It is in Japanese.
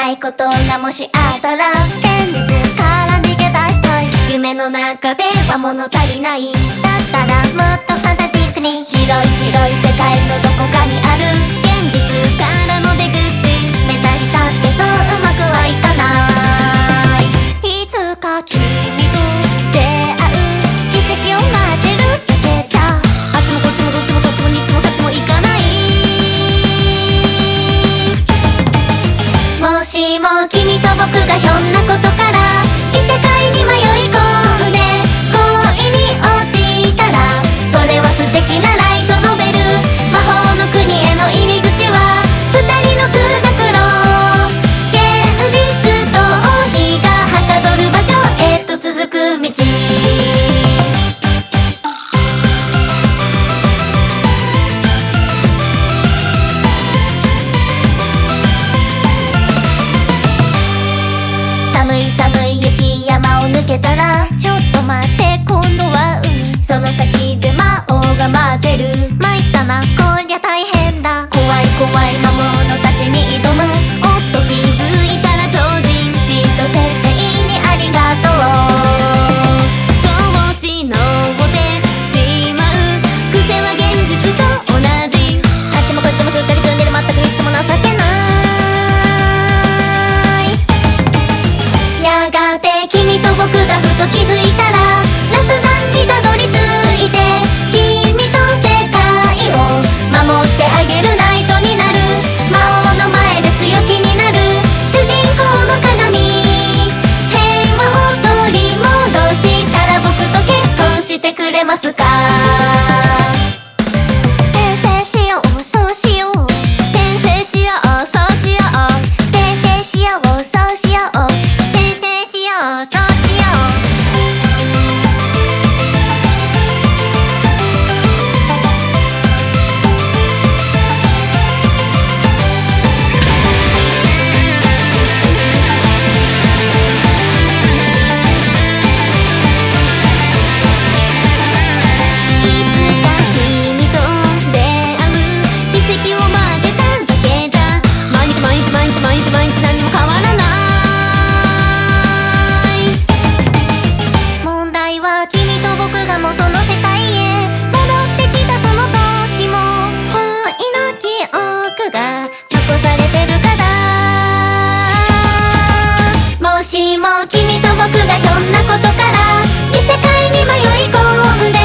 辛いことがもしあったら現実から逃げ出したい。夢の中では物足りない。だったらもっとファンタジックに広い広い世界のどこかにある現実からの出口目指したってそううまくはいかない。いつか君と出会う奇跡を待ってるだけじゃあっちもこっちもどっちもそっちもにっちもさっちもいかない。もしも君と僕がひょんなことから異世界に迷い込んで恋に落ちたらそれは素敵なライトノベル。魔法の国への入り口は二人の通学路。現実逃避がはかどる場所へと続く道。寒い寒い雪山を抜けたらちょっと待って今度は海。その先で魔王が待ってる。参ったなこりゃ大変だ。怖い怖い魔物たちに挑む。おっと気づいたら超人じっと設定にありがとう。調子乗ってしまう癖は現実と同じ。あっちもこっちもすっかり積んでる全くいつも情けない。やがて君と僕がふと気づいたらラスダンにたどり着いて君と世界を守ってあげるナイトになる。魔王の前で強気になる主人公の鏡。平和を取り戻したら僕と結婚してくれますか。転生しようそうしよう転生しようそうしよう転生しようそうしよう転生しようそうしよう。いつか君と出会う奇跡を待ってただけじゃ毎日毎日毎日毎日毎日何も変わらない。問題は君と僕が元の世界へ戻ってきたその時も恋の記憶が残されてるから。もしも君と僕がひょんなことから異世界に迷い込んで